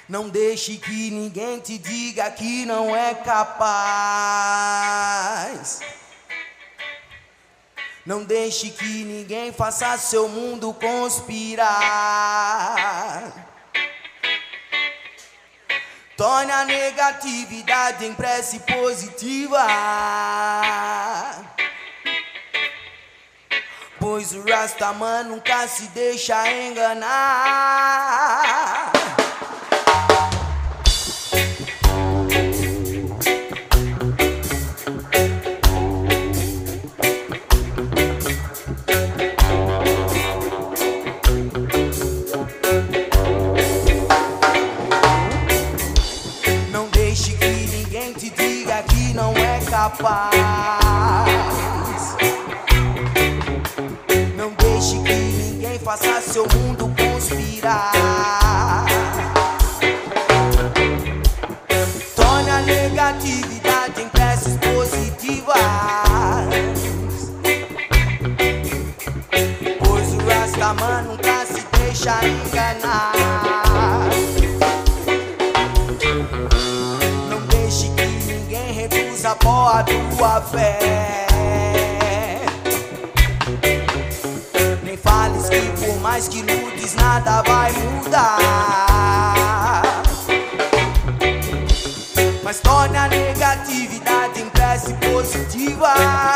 Não deixe que ninguém te diga que não é capaz. Não deixe que ninguém faça seu mundo conspirar. Torne a negatividade em prece positiva, pois o Rastaman nunca se deixa enganar. Não deixe que ninguém te diga que não é capaz. Não deixe que ninguém faça seu mundo conspirar. Torne a negatividade em preces positivas, pois o Rastaman nunca se deixa enganar. Não deixe que ninguém reduza a porra tua fé. Nem fales que por mais que lutes nada vai mudar. Mas torne a negatividade em prece positiva,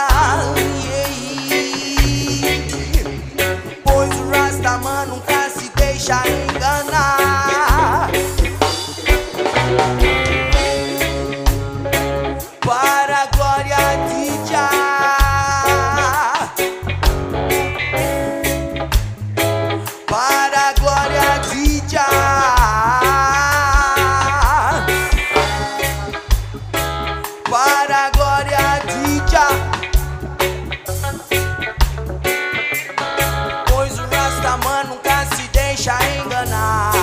pois o Rastaman nunca se deixa enganar. Para a glória de Jah, para a glória de Jah, para a glória de Jah, pois o Rastaman nunca se deixa enganar.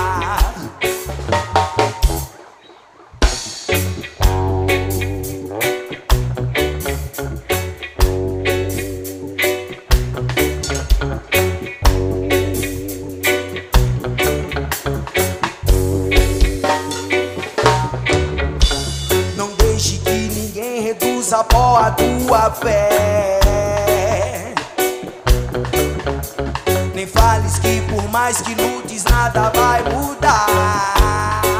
Não deixe que ninguém reduza a porra tua fé. Nem fales que por mais que lutes nada vai mudar.